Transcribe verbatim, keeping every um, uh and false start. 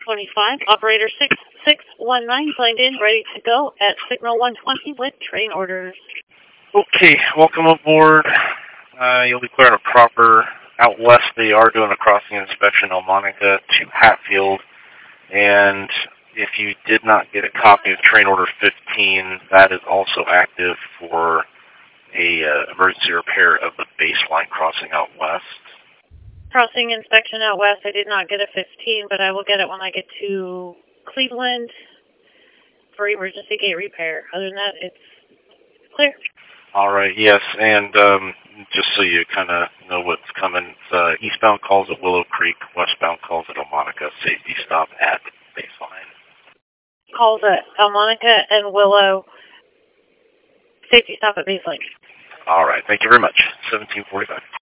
twenty-five, operator six six one nine signed in, ready to go at signal one twenty with train orders. Okay, welcome aboard. Uh, you'll be clearing a proper out west. They are doing a crossing inspection on Monica to Hatfield. And if you did not get a copy of train order fifteen, that is also active for a uh, emergency repair of the baseline crossing out west. Crossing inspection out west, I did not get a fifteen, but I will get it when I get to Cleveland for emergency gate repair. Other than that, it's clear. All right, yes, and um, just so you kind of know what's coming, uh, eastbound calls at Willow Creek, westbound calls at Elmonica, safety stop at baseline. Calls at Elmonica and Willow, safety stop at baseline. All right, thank you very much. seventeen forty-five.